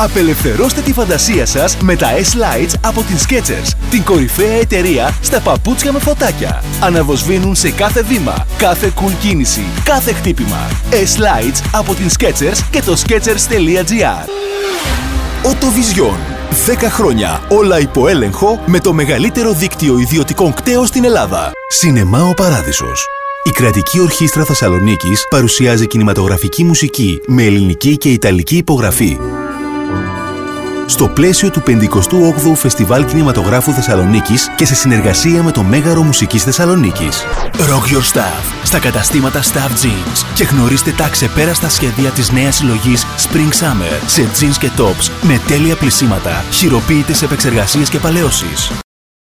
Απελευθερώστε τη φαντασία σας με τα S-Lights από την Skechers, την κορυφαία εταιρεία στα παπούτσια με φωτάκια. Αναβοσβήνουν σε κάθε βήμα, κάθε cool κίνηση, κάθε χτύπημα. S-Lights από την Skechers και το Skechers.gr. Οτοβιζιόν. 10 χρόνια όλα υπό έλεγχο με το μεγαλύτερο δίκτυο ιδιωτικών κταίων στην Ελλάδα. Σινεμά ο Παράδεισος. Η Κρατική Ορχήστρα Θεσσαλονίκης παρουσιάζει κινηματογραφική μουσική με ελληνική και ιταλική υπογραφή. Στο πλαίσιο του 58ου Φεστιβάλ Κινηματογράφου Θεσσαλονίκης και σε συνεργασία με το Μέγαρο Μουσικής Θεσσαλονίκης. Rock Your Stuff στα καταστήματα Stuff Jeans και γνωρίστε τα ξεπέραστα σχέδια της νέας συλλογής Spring Summer σε jeans και tops με τέλεια πλυσίματα, χειροποίητες επεξεργασίες και παλαιώσεις.